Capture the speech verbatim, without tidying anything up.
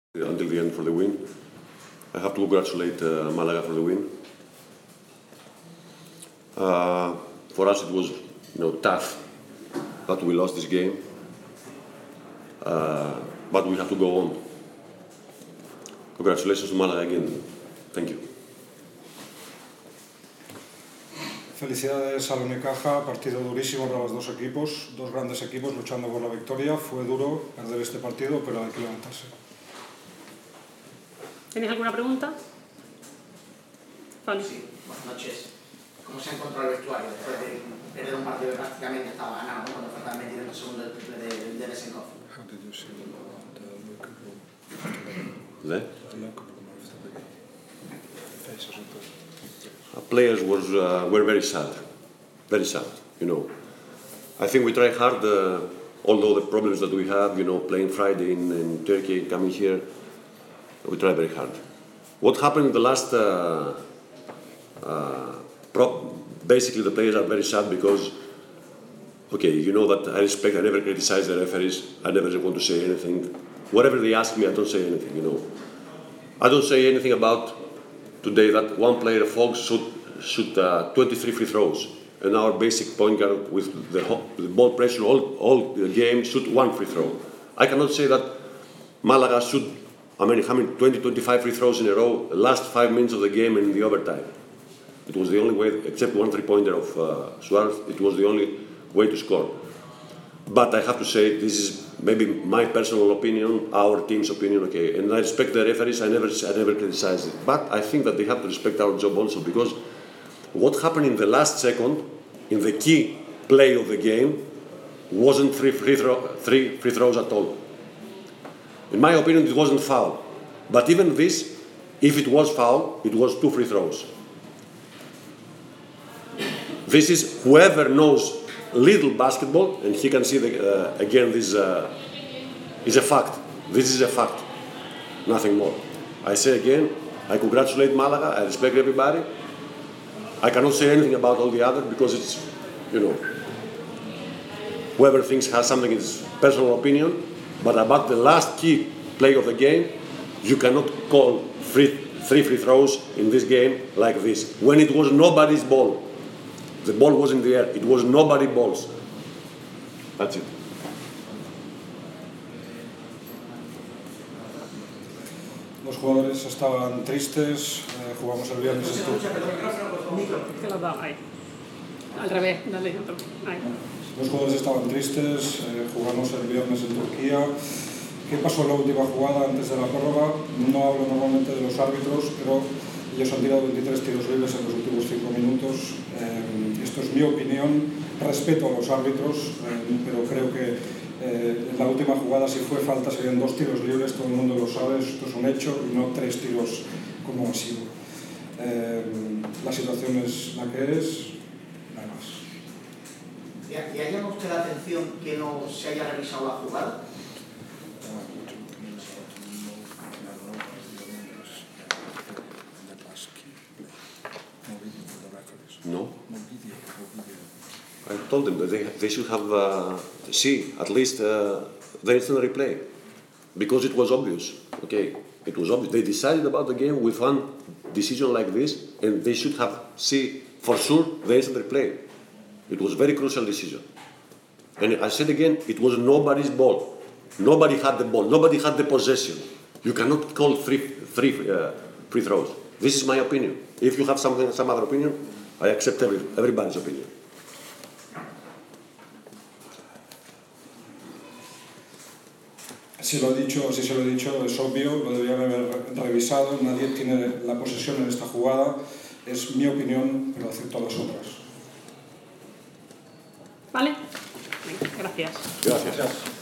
until the end for the win. I have to congratulate uh, Malaga for the win. Uh, for us it was you know, tough that we lost this game, uh, but we have to go on. Congratulations to Malaga again. Thank you. Felicidades al Unicaja, partido durísimo para los dos equipos, dos grandes equipos luchando por la victoria. Fue duro perder este partido, pero hay que levantarse. ¿Tenéis alguna pregunta? Pablo. Sí, buenas noches. ¿Cómo se ha encontrado el vestuario después de perder un partido que prácticamente estaba ganado, ¿no? Cuando faltaban veintidós segundos del triple de, de Lesenkov? How did you see the locker room The? the locker room after the game? Faces of the Our players was, uh, were very sad, very sad, you know. I think we try hard, uh, although the problems that we have, you know, playing Friday in, in Turkey, coming here, we try very hard. What happened in the last, uh, uh, pro basically the players are very sad because, okay, you know that I respect, I never criticize the referees, I never want to say anything. Whatever they ask me, I don't say anything, you know. I don't say anything about today that one player, Fox, shoot, shoot uh, twenty-three free throws, and our basic point guard with the, the ball pressure all, all the game shoot one free throw. I cannot say that Malaga shoot, I mean, how many, twenty, twenty-five free throws in a row, the last five minutes of the game and in the overtime. It was the only way, except one three-pointer of uh, Suarez, it was the only way to score. But I have to say, this is maybe my personal opinion, our team's opinion, okay. And I respect the referees, I never, I never criticize it. But I think that they have to respect our job also, because what happened in the last second, in the key play of the game, wasn't three free, throw, three free throws at all. In my opinion, it wasn't foul. But even this, if it was foul, it was two free throws. This is whoever knows little basketball, and he can see the, uh, again this uh, is a fact. This is a fact, nothing more. I say again, I congratulate Malaga, I respect everybody. I cannot say anything about all the others because it's, you know, whoever thinks has something is personal opinion, but about the last key play of the game, you cannot call free, three free throws in this game like this, when it was nobody's ball. The ball was in the air. It was nobody's balls. That's it. Los jugadores estaban tristes, eh, jugamos el viernes en Turquía. Que lo da ahí. Al revés, dale otro. Ahí. Los jugadores estaban tristes, eh, jugamos el viernes en Turquía. ¿Qué pasó en la última jugada antes de la prórroga? No hablo normalmente de los árbitros, pero ellos han tirado veintitrés tiros libres en los últimos cinco minutos. Eh, esto es mi opinión. Respeto a los árbitros, eh, pero creo que eh, en la última jugada, si fue falta, serían dos tiros libres. Todo el mundo lo sabe, esto es un hecho, y no tres tiros como ha sido. Eh, la situación es la que es, nada más. ¿Y ha llamado usted la atención que no se haya revisado la jugada? No. I told them that they, they should have uh, see at least uh, the instant replay, because it was obvious. Okay, it was obvious. They decided about the game with one decision like this, and they should have see for sure the instant replay. It was a very crucial decision. And I said again, it was nobody's ball. Nobody had the ball. Nobody had the possession. You cannot call three three uh, free throws. This is my opinion. If you have something, some other opinion, I accept every, everybody's opinion. Si lo he dicho, si se lo he dicho, es obvio, lo deberían haber revisado. Nadie tiene la posesión en esta jugada. Es mi opinión, pero acepto las otras. ¿Vale? Venga, gracias. Gracias. Gracias.